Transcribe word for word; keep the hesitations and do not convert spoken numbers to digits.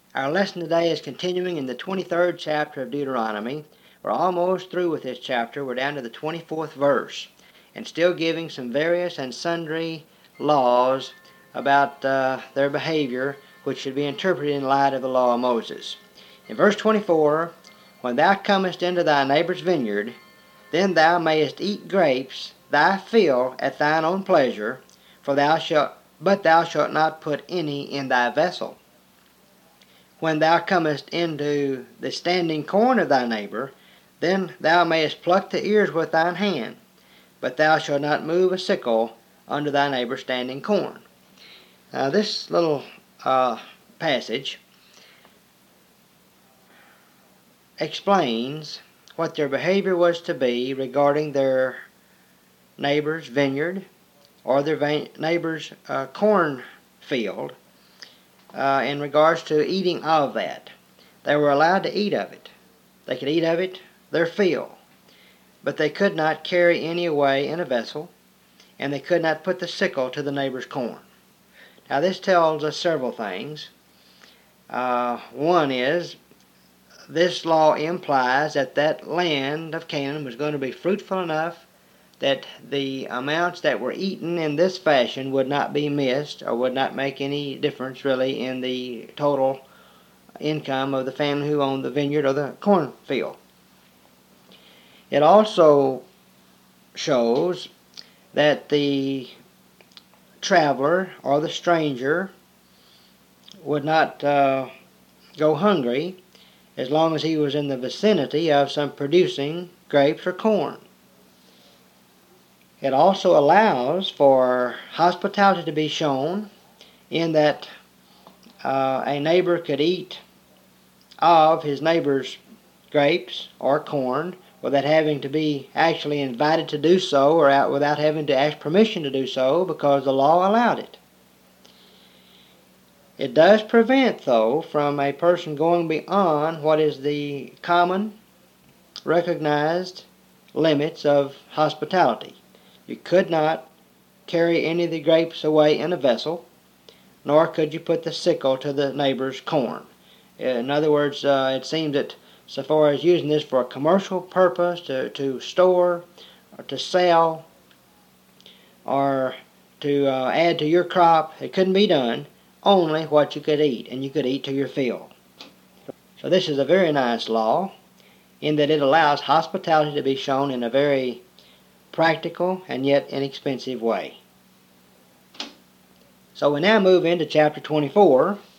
Our lesson today is continuing in the twenty-third chapter of Deuteronomy. We're almost through with this chapter. We're down to the twenty-fourth verse, and still giving some various and sundry laws about uh, their behavior, which should be interpreted in light of the law of Moses. In verse twenty-four, when thou comest into thy neighbor's vineyard, then thou mayest eat grapes thy fill at thine own pleasure, for thou shalt, but thou shalt not put any in thy vessel. When thou comest into the standing corn of thy neighbor, then thou mayest pluck the ears with thine hand, but thou shalt not move a sickle under thy neighbor's standing corn. Now this little uh, passage explains what their behavior was to be regarding their neighbor's vineyard or their va- neighbor's uh, corn field uh, in regards to eating of that. They were allowed to eat of it. They could eat of it their fill, but they could not carry any away in a vessel, and they could not put the sickle to the neighbor's corn. Now this tells us several things. Uh, one is, this law implies that that land of Canaan was going to be fruitful enough that the amounts that were eaten in this fashion would not be missed or would not make any difference really in the total income of the family who owned the vineyard or the cornfield. It also shows that the traveler or the stranger would not uh, go hungry as long as he was in the vicinity of some producing grapes or corn. It also allows for hospitality to be shown in that uh, a neighbor could eat of his neighbor's grapes or corn without having to be actually invited to do so or out without having to ask permission to do so, because the law allowed it. It does prevent, though, from a person going beyond what is the common, recognized limits of hospitality. You could not carry any of the grapes away in a vessel, nor could you put the sickle to the neighbor's corn. In other words, uh, it seems that so far as using this for a commercial purpose, to, to store, or to sell, or to uh, add to your crop, it couldn't be done. Only what you could eat, and you could eat to your fill. So this is a very nice law in that it allows hospitality to be shown in a very practical and yet inexpensive way. So we now move into chapter twenty-four,